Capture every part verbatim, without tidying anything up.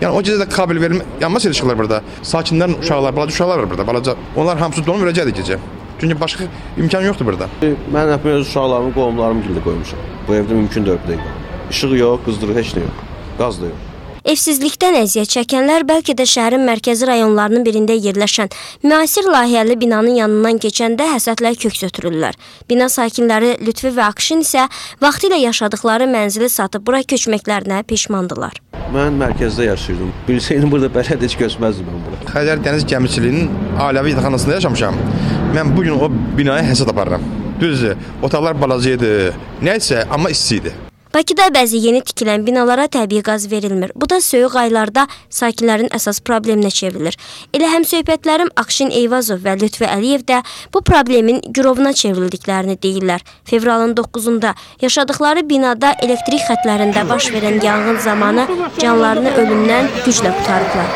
Yəni o gecə də kabel verilmə, yanmaz ilişiklər burada. Sakinlərin uşaqlar, balaca uşaqlar var burada, balaca. Onlar hamısı donub öləcəkdi gecə. Çünki başqa imkan yoxdur burada. Mən hep öz uşaqlarımı, qohumlarımı gildə qoymuşam. Bu evdə mümkün deyil. İşıq yox, qızdırıq heç nə yox. Qaz da yox. Evsizlikdən əziyyət çəkənlər bəlkə də şəhərin mərkəzi rayonlarının birində yerləşən müasir layihəli binanın yanından keçəndə həsədlər köks ötürürlər. Bina sakinləri Lütfi və Akşin isə vaxtilə yaşadıkları mənzili satıb bura köçməklərinə peşmandılar. Mən mərkəzdə yaşayırdım. Bilsəydim burada bəlkə heç köçməzdim mən bura. Xəzər Dəniz Gəmiçiliyinin ailəvi yataqxanasında yaşamışam. Mən bugün o binaya həsəd aparıram. Düzdür, otaqlar balaca idi, nəysə, amma isti idi. Bakıda bəzi yeni tikilən binalara təbii qaz verilmir. Bu da soyuq aylarda sakinlərin əsas probleminə çevrilir. Elə həm söhbətlərim Akşin Eyvazov və Lütfi Əliyev də bu problemin gürovuna çevrildiklərini deyirlər. Fevralın doqquzunda yaşadıkları binada elektrik xətlərində baş verən yanğın zamanı canlarını ölümdən güclə qurtarıblar.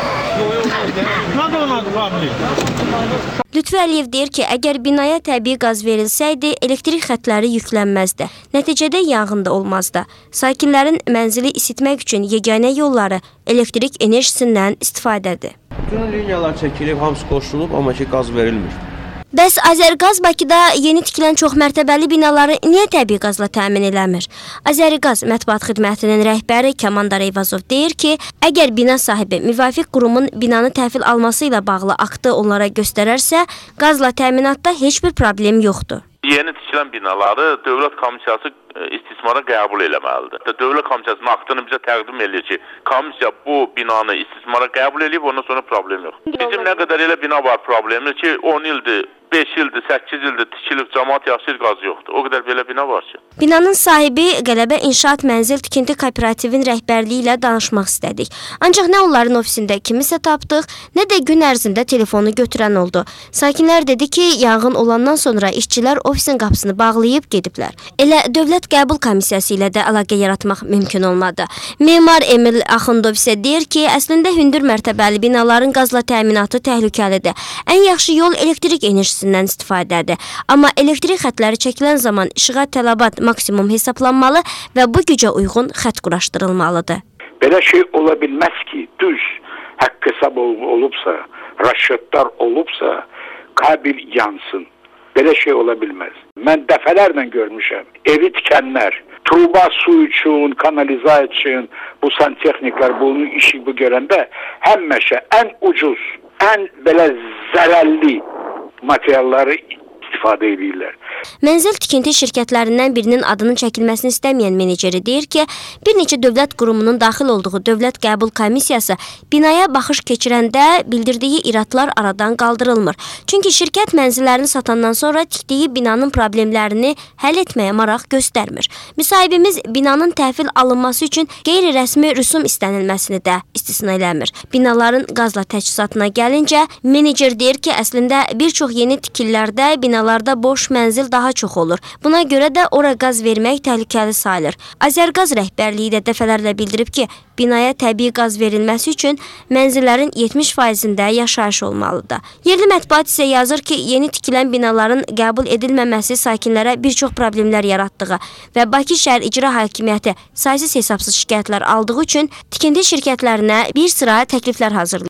Lütfi Əliyev deyir ki, əgər binaya təbii qaz verilsəydi, elektrik xətləri yüklənməzdi. Nəticədə yanğın da olmazdı. Sakinlərin mənzili isitmək üçün yeganə yolları elektrik enerjisindən istifadədir. Bütün liniyalar çəkilib, hamısı qoşulub, amma ki qaz verilmir. Bəs Azərqaz Bakıda yeni tikilən çoxmərtəbəli binaları niyə təbii qazla təmin eləmir? Azərqaz Mətbuat Xidmətinin rəhbəri Kamandar Eyvazov deyir ki, əgər bina sahibi müvafiq qurumun binanı təhvil alması ilə bağlı aktı onlara göstərərsə, qazla təminatda heç bir problem yoxdur. Yeni tikilən binaları Dövlət Komissiyası istismara qəbul eləməlidir. Dövlət Komissiyasının aktını bizə təqdim edir ki, komissiya bu binanı istismara qəbul edib, ondan sonra problem yox. Bizim nə qədər elə bina var problemi ki, on ildir, beş ildir, səkkiz ildir tikilib, cəmaat yaşayır, qaz yoxdur. O qədər belə bina var ki. Binanın sahibi Qələbə İnşaat Mənzil Tikinti Kooperativin rəhbərliyi ilə danışmaq istədik. Ancaq nə onların ofisində kimisə tapdıq, nə də gün ərzində telefonu götürən oldu. Sakinlər dedi ki, yanğın olandan sonra işçilər ofisin qapısını bağlayıb gediblər. Elə Dövlət Qəbul Komissiyası ilə də əlaqə yaratmaq mümkün olmadı. Memar Emil Axundov isə deyir ki, əslində hündür mərtəbəli binaların qazla təminatı təhlükəlidir. Ən yaxşı yol elektrik enerjisindən istifadədir. Amma elektrik xətləri çəkilən zaman işığa tələbat maksimum hesablanmalı və bu gücə uyğun xət quraşdırılmalıdır. Belə şey ola bilməz ki, düz haqq hesab olubsa, rəşadlar olubsa, kabil yansın. Belə şey ola bilməz. Mən dəfələrlə görmüşəm. Evi tikənlər, truba su üçün, kanalizasiya üçün, bu santexniklər bunun işi bu görəndə həmişə ən ucuz, ən belə zərərli materialları istifadə edirlər. Mənzil tikinti şirkətlərindən birinin adının çəkilməsini istəməyən meneceri deyir ki, bir neçə dövlət qurumunun daxil olduğu Dövlət Qəbul Komissiyası binaya baxış keçirəndə bildirdiyi iradlar aradan qaldırılmır. Çünki şirkət mənzillərini satandan sonra tikdiyi binanın problemlərini həll etməyə maraq göstərmir. Müsahibimiz binanın təhvil alınması üçün qeyri-rəsmi rüsum istənilməsini də istisna eləmir. Binaların qazla təchizatına gəlincə, menecer deyir ki, əslində bir çox yeni tikililərdə binalarda boş mənzil daha çox olur. Buna görə də ora qaz vermək təhlükəli sayılır. Azərqaz rəhbərliyi də dəfələrlə bildirib ki, binaya təbii qaz verilməsi üçün mənzillərin yetmiş faizində yaşayış olmalıdır. Yerli mətbuat isə yazır ki, yeni tikilən binaların qəbul edilməməsi sakinlərə bir çox problemlər yaratdığı və Bakı şəhər icra hakimiyyəti saysız hesabsız şikayətlər aldığı üçün tikinti şirkətlərinə bir sıra təkliflər hazırlayır.